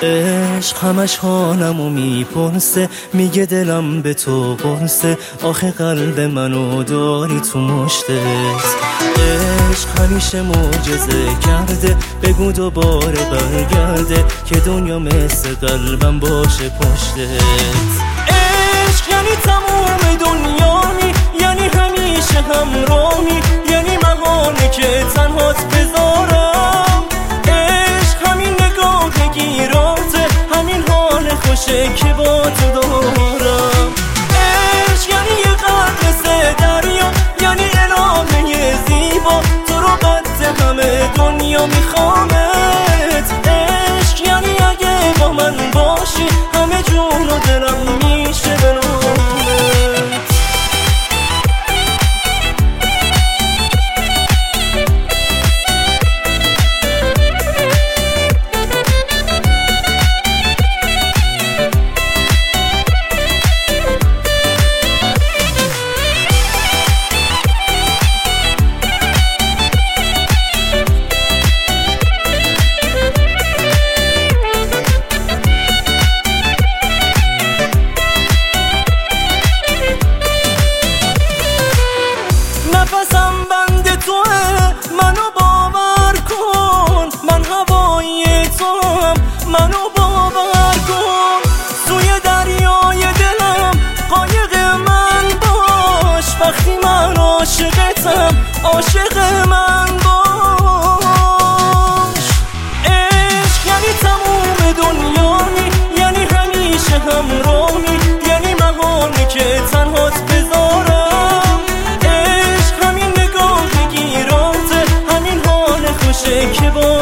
عشق همش حالمو میپرسه، میگه دلم به تو قرصه، آخه قلب منو داری تو مشتت. عشق همیشه معجزه کرده، بگو دوباره برگرده که دنیا مثل قلبم باشه پشتت. عشق یعنی تموم دنیامی، یعنی همیشه همراهی، یعنی محاله که تنهات بذارم. عشق همین نگاه گیراته، همین حال خوشه که با تو دارم. عشق یعنی یه قطره دریا، یعنی الهه زیبا، تو رو قد همه دنیا میخوامت. عشق یعنی اگه با من باشی، همه جون و دلم میشه به نامت. نفسم بند توه، منو باور کن، من هوای توام، منو باور کن. سوی دریای دلم قایق من باش، وقتی من عاشقتم عاشق من باش. عشق یعنی تموم دنیایی، یعنی همیشه همراهی، یعنی محاله که تنهات بذارم. که با